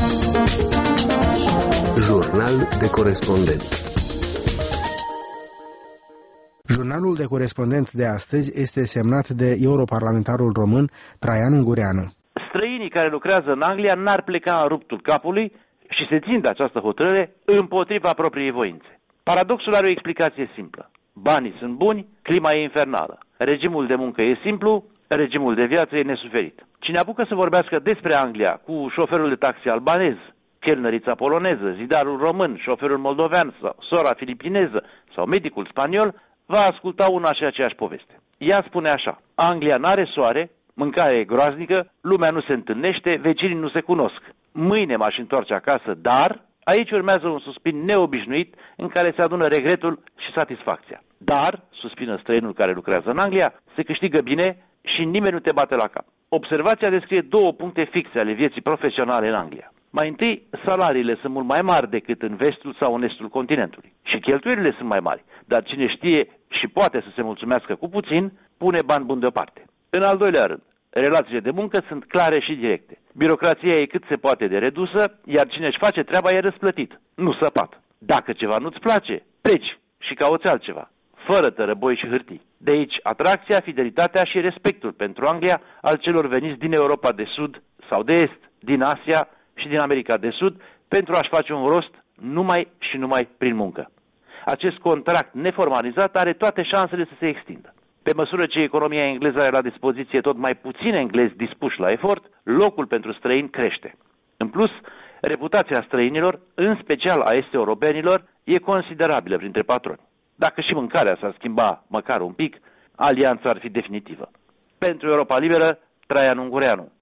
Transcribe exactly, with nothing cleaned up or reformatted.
Jurnal de corespondent. Jurnalul de corespondent de astăzi este semnat de europarlamentarul român Traian Ungureanu. Străinii care lucrează în Anglia n-ar pleca în ruptul capului și se țin de această hotărâre împotriva propriei voințe. Paradoxul are o explicație simplă. Banii sunt buni, clima e infernală. Regimul de muncă e simplu, regimul de viață e nesuferit. Cine apucă să vorbească despre Anglia cu șoferul de taxi albanez, chelnărița poloneză, zidarul român, șoferul moldovean sau sora filipineză sau medicul spaniol, va asculta una și aceeași poveste. Ea spune așa: Anglia n-are soare, mâncarea e groaznică, lumea nu se întâlnește, vecinii nu se cunosc. Mâine m-aș întoarce acasă, dar aici urmează un suspin neobișnuit în care se adună regretul și satisfacția. Dar, suspină străinul care lucrează în Anglia, se câștigă bine și nimeni nu te bate la cap. Observația descrie două puncte fixe ale vieții profesionale în Anglia. Mai întâi, salariile sunt mult mai mari decât în vestul sau în estul continentului. Și cheltuielile sunt mai mari, dar cine știe și poate să se mulțumească cu puțin, pune bani buni deoparte. În al doilea rând, relațiile de muncă sunt clare și directe. Birocrația e cât se poate de redusă, iar cine își face treaba e răsplătit, nu săpat. Dacă ceva nu-ți place, pleci și cauți altceva, fără tărăboi și hârtii. De aici atracția, fidelitatea și respectul pentru Anglia al celor veniți din Europa de Sud sau de Est, din Asia și din America de Sud, pentru a-și face un rost numai și numai prin muncă. Acest contract neformalizat are toate șansele să se extindă. Pe măsură ce economia engleză are la dispoziție tot mai puțini englezi dispuși la efort, locul pentru străini crește. În plus, reputația străinilor, în special a est-europenilor, e considerabilă printre patroni. Dacă și mâncarea s-ar schimba măcar un pic, alianța ar fi definitivă. Pentru Europa Liberă, Traian Ungureanu.